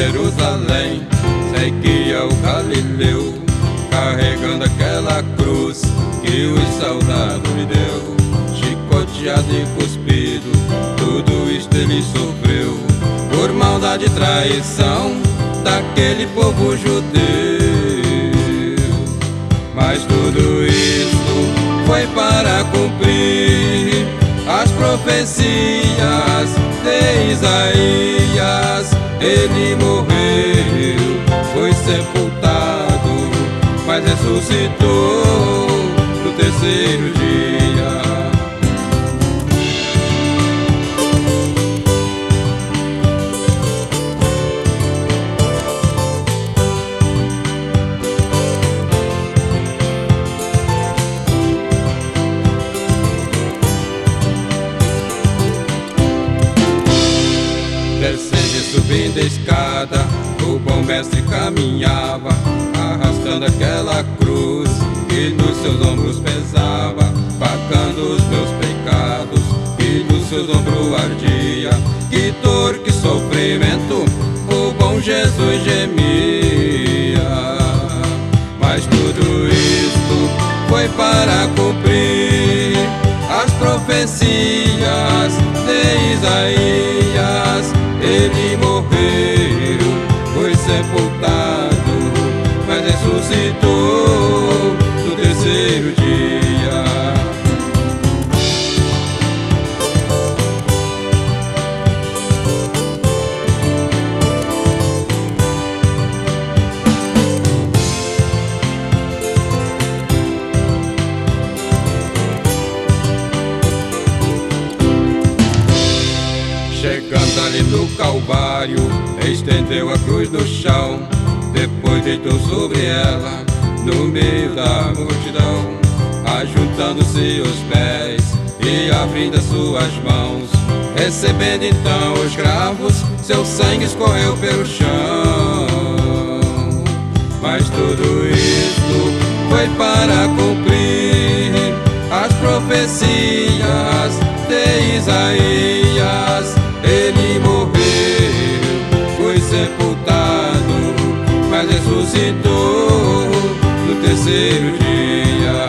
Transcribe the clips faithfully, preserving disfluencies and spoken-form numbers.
Jerusalém, seguia o Galileu, carregando aquela cruz que os soldados lhe deu. Chicoteado e cuspido, tudo isto ele sofreu, por maldade e traição daquele povo judeu. Mas tudo isto foi para cumprir as profecias de Isaías. Ele morreu, foi sepultado, mas ressuscitou no terceiro dia. Descendo e subindo a escada, o bom mestre caminhava, arrastando aquela cruz que nos seus ombros pesava, pagando os meus pecados que nos seus ombros ardia. Que dor, que sofrimento, o bom Jesus gemia. Mas tudo isto foi para cumprir as profecias de Isaías. Ele morreu, foi sepultado, mas ressuscitou no terceiro dia. Chegando ali no Calvário, estendeu a cruz no chão, depois deitou sobre ela, no meio da multidão, ajuntando-se os pés e abrindo as suas mãos. Recebendo então os cravos, seu sangue escorreu pelo chão. Mas tudo isto foi para cumprir as profecias de Isaías. Ele morreu, foi sepultado, mas ressuscitou no terceiro dia.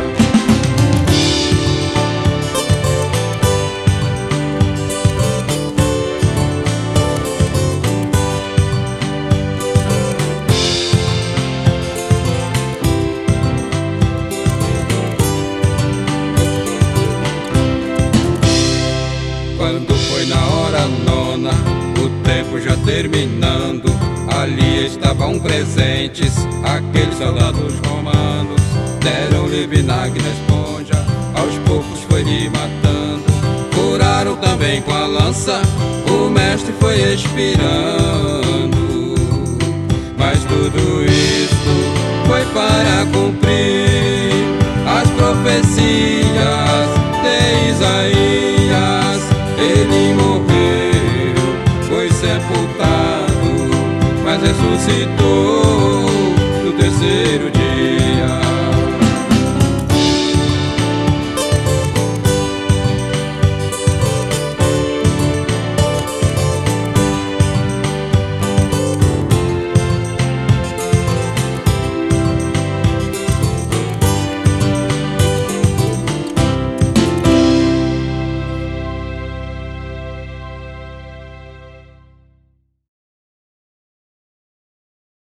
Quando foi na hora nona, o tempo já terminando, ali estavam presentes aqueles soldados romanos. Deram-lhe vinagre na esponja, aos poucos foi lhe matando. Furaram também com a lança, o mestre foi expirando. Mas tudo isto foi para cumprir as profecias de Isaías. Ele morreu, foi sepultado, mas ressuscitou